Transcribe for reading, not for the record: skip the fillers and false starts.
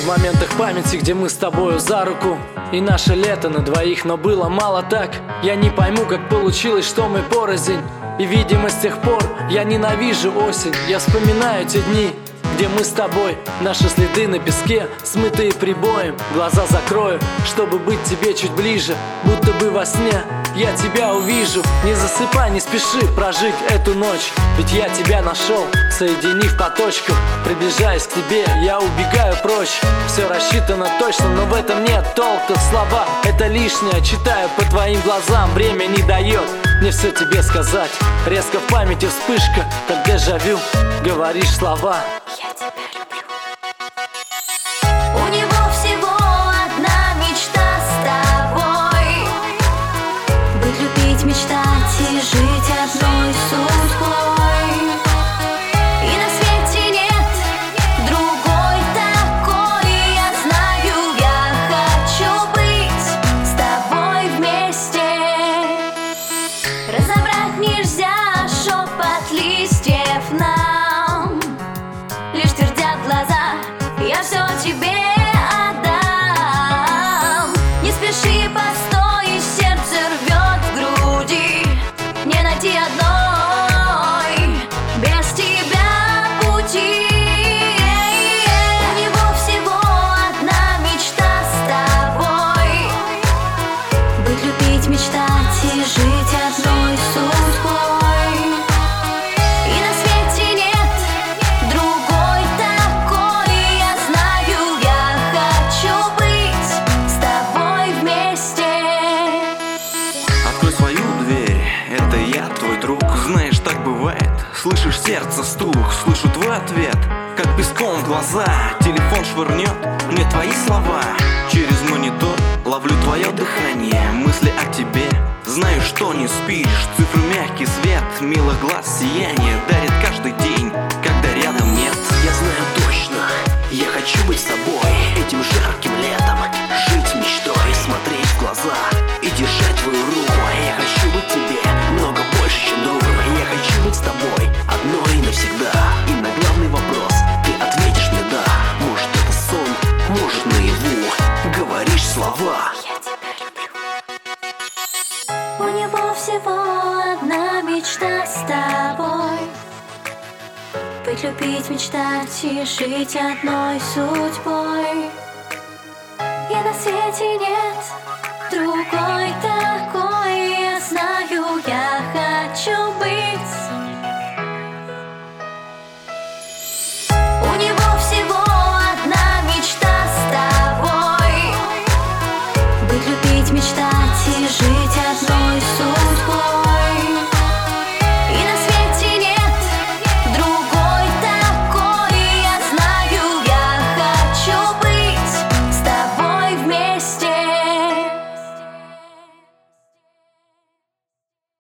моментах памяти, где мы с тобою за руку, и наше лето на двоих, но было мало так. Я не пойму, как получилось, что мы порознь, и, видимо, с тех пор я ненавижу осень. Я вспоминаю те дни, где мы с тобой, наши следы на песке, смытые прибоем. Глаза закрою, чтобы быть тебе чуть ближе, будто бы во сне я тебя увижу. Не засыпай, не спеши прожить эту ночь, ведь я тебя нашел, соединив по точкам. Приближаясь к тебе, я убегаю прочь. Все рассчитано точно, но в этом нет толка. Слова — это лишнее, читаю по твоим глазам. Время не дает мне все тебе сказать. Резко в памяти вспышка, как дежавю. Говоришь слова: я тебя люблю. У него всего одна мечта с тобой: быть, любить, мечтать и жить одной судьбой. И на свете нет другой такой. Я знаю, я хочу быть с тобой вместе. Разобрать нельзя шепот листьев нам, лишь твердят глаза: я все тебе отдам. Не спеши, постой, сердце рвет в груди. Не найти одной без тебя пути. У него всего одна мечта с тобой: быть, любить, мечтать и жить одной судьбой. И на свете нет другой такой. Я знаю, я хочу быть с тобой вместе. Открой свою дверь, это я, твой друг. Знаешь, так бывает, слышишь сердце стук. Слышу твой ответ, как песком в глаза. Телефон швырнет мне твои слова. Через монитор ловлю твое дыхание, мысли о тебе. Знаю, что не спишь, цифры, мягкий свет милых глаз, сияние дарит каждый день, когда рядом нет. Я знаю точно, я хочу быть с тобой этим жарким летом, жить мечтой, смотреть в глаза и держать твою руку. Я хочу быть тебе много больше, чем другом. Я хочу быть с тобой одной и навсегда. И на главный вопрос ты ответишь мне да. Может, это сон, может, наяву. Говоришь слова: Я тебя люблю. У него всего одна мечта с тобой: быть, любить, мечтать и жить одной судьбой. И на свете нет другой